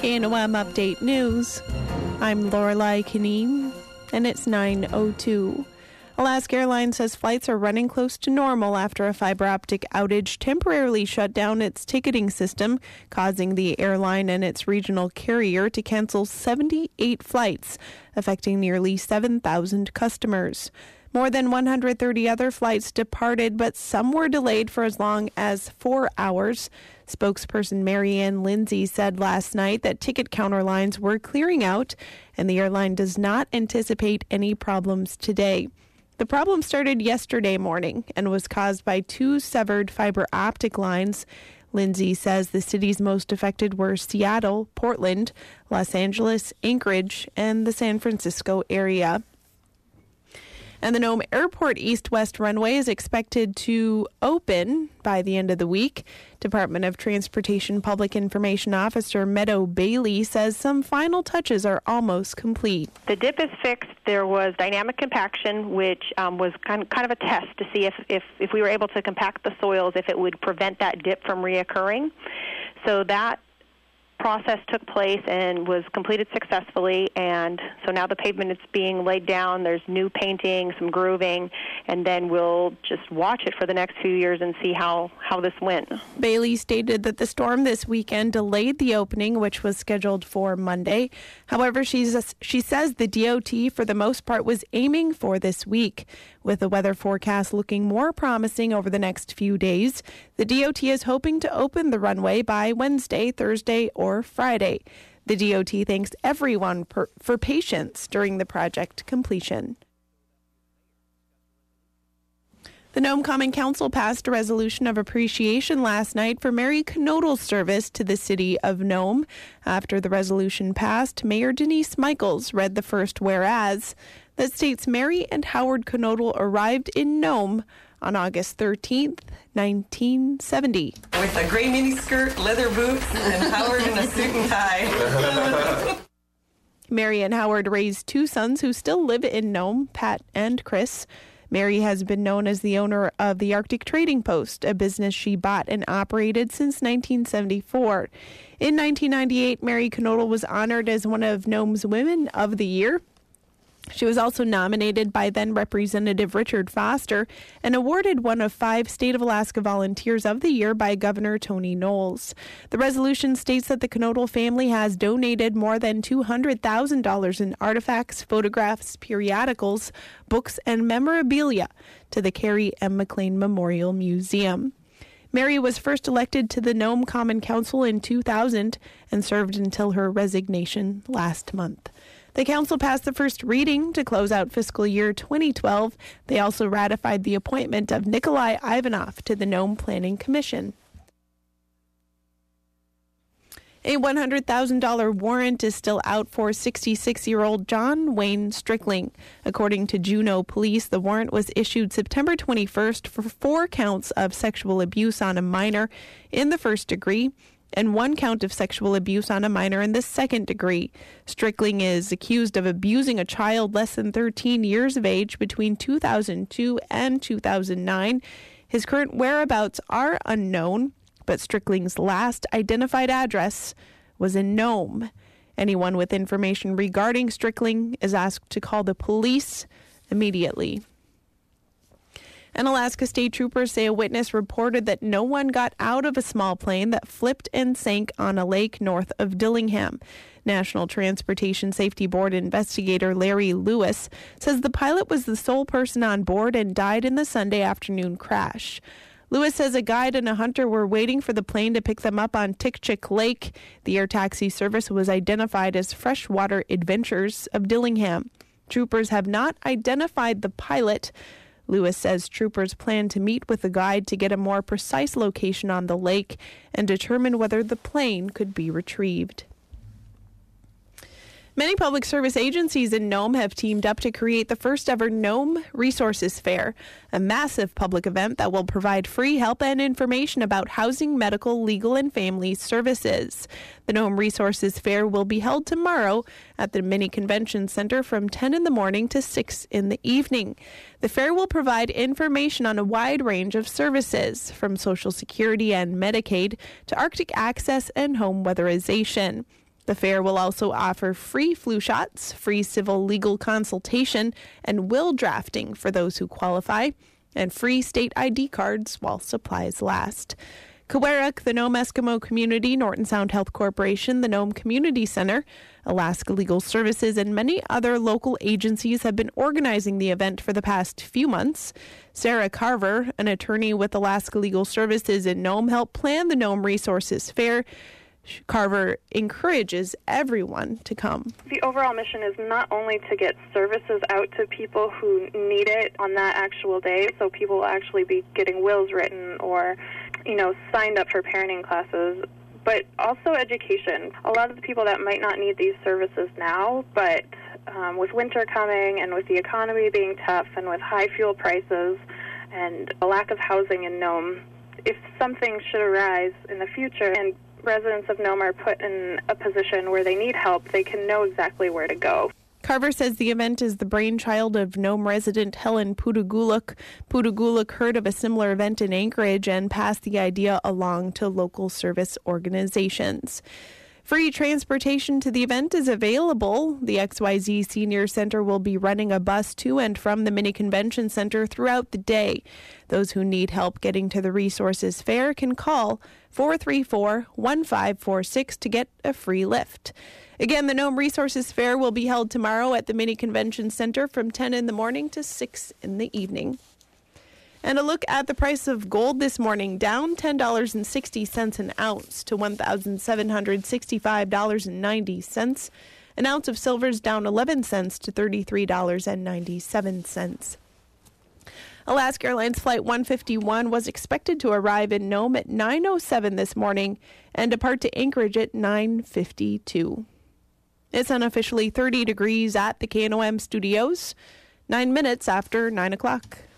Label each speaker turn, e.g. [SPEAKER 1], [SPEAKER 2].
[SPEAKER 1] KNOM Update News. I'm Lorelei Kineen, and it's 9:02. Alaska Airlines says flights are running close to normal after a fiber optic outage temporarily shut down its ticketing system, causing the airline and its regional carrier to cancel 78 flights, affecting nearly 7,000 customers. More than 130 other flights departed, but some were delayed for as long as 4 hours. Spokesperson Marianne Lindsay said last night that ticket counter lines were clearing out, and the airline does not anticipate any problems today. The problem started yesterday morning and was caused by 2 severed fiber optic lines. Lindsay says the cities most affected were Seattle, Portland, Los Angeles, Anchorage, and the San Francisco area. And the Nome Airport east-west runway is expected to open by the end of the week. Department of Transportation Public Information Officer Meadow Bailey says some final touches are almost complete.
[SPEAKER 2] The dip is fixed. There was dynamic compaction, which was kind of a test to see if we were able to compact the soils, if it would prevent that dip from reoccurring. So that process took place and was completed successfully, and so now the pavement is being laid down. There's new painting, some grooving, and then we'll just watch it for the next few years and see how this went.
[SPEAKER 1] Bailey stated that the storm this weekend delayed the opening, which was scheduled for Monday. However, she says the DOT for the most part was aiming for this week. With the weather forecast looking more promising over the next few days, the DOT is hoping to open the runway by Wednesday, Thursday, or Friday. The DOT thanks everyone for patience during the project completion. The Nome Common Council passed a resolution of appreciation last night for Mary Knodl's service to the city of Nome. After the resolution passed, Mayor Denise Michaels read the first whereas that states Mary and Howard Knodl arrived in Nome on August 13th, 1970.
[SPEAKER 3] With a gray miniskirt, leather boots, and Howard in a suit and tie.
[SPEAKER 1] Mary and Howard raised 2 sons who still live in Nome, Pat and Chris. Mary has been known as the owner of the Arctic Trading Post, a business she bought and operated since 1974. In 1998, Mary Knodl was honored as one of Nome's Women of the Year. She was also nominated by then Representative Richard Foster and awarded one of 5 State of Alaska Volunteers of the Year by Governor Tony Knowles. The resolution states that the Knodl family has donated more than $200,000 in artifacts, photographs, periodicals, books, and memorabilia to the Carrie M. McLean Memorial Museum. Mary was first elected to the Nome Common Council in 2000 and served until her resignation last month. The council passed the first reading to close out fiscal year 2012. They also ratified the appointment of Nikolai Ivanov to the Nome Planning Commission. A $100,000 warrant is still out for 66-year-old John Wayne Strickling. According to Juneau Police, the warrant was issued September 21st for 4 counts of sexual abuse on a minor in the first degree and 1 count of sexual abuse on a minor in the second degree. Strickling is accused of abusing a child less than 13 years of age between 2002 and 2009. His current whereabouts are unknown, but Strickling's last identified address was in Nome. Anyone with information regarding Strickling is asked to call the police immediately. And Alaska State Troopers say a witness reported that no one got out of a small plane that flipped and sank on a lake north of Dillingham. National Transportation Safety Board investigator Larry Lewis says the pilot was the sole person on board and died in the Sunday afternoon crash. Lewis says a guide and a hunter were waiting for the plane to pick them up on Tikchik Lake. The air taxi service was identified as Freshwater Adventures of Dillingham. Troopers have not identified the pilot. Lewis says troopers plan to meet with the guide to get a more precise location on the lake and determine whether the plane could be retrieved. Many public service agencies in Nome have teamed up to create the first ever Nome Resources Fair, a massive public event that will provide free help and information about housing, medical, legal, and family services. The Nome Resources Fair will be held tomorrow at the Mini Convention Center from 10 in the morning to 6 in the evening. The fair will provide information on a wide range of services, from Social Security and Medicaid to Arctic access and home weatherization. The fair will also offer free flu shots, free civil legal consultation, and will drafting for those who qualify, and free state ID cards while supplies last. Kawaruk, the Nome Eskimo Community, Norton Sound Health Corporation, the Nome Community Center, Alaska Legal Services, and many other local agencies have been organizing the event for the past few months. Sarah Carver, an attorney with Alaska Legal Services in Nome, helped plan the Nome Resources Fair. Carver encourages everyone to come.
[SPEAKER 4] The overall mission is not only to get services out to people who need it on that actual day, so people will actually be getting wills written or, signed up for parenting classes, but also education. A lot of the people that might not need these services now, but with winter coming and with the economy being tough and with high fuel prices and a lack of housing in Nome, if something should arise in the future and residents of Nome are put in a position where they need help, they can know exactly where to go.
[SPEAKER 1] Carver says the event is the brainchild of Nome resident Helen Putuguluk. Putuguluk heard of a similar event in Anchorage and passed the idea along to local service organizations. Free transportation to the event is available. The XYZ Senior Center will be running a bus to and from the Mini Convention Center throughout the day. Those who need help getting to the Resources Fair can call 434-1546 to get a free lift. Again, the Nome Resources Fair will be held tomorrow at the Mini Convention Center from 10 in the morning to 6 in the evening. And a look at the price of gold this morning, down $10.60 an ounce to $1,765.90. An ounce of silver is down 11 cents to $33.97. Alaska Airlines Flight 151 was expected to arrive in Nome at 9:07 this morning and depart to Anchorage at 9:52. It's unofficially 30 degrees at the KNOM studios, 9 minutes after 9 o'clock.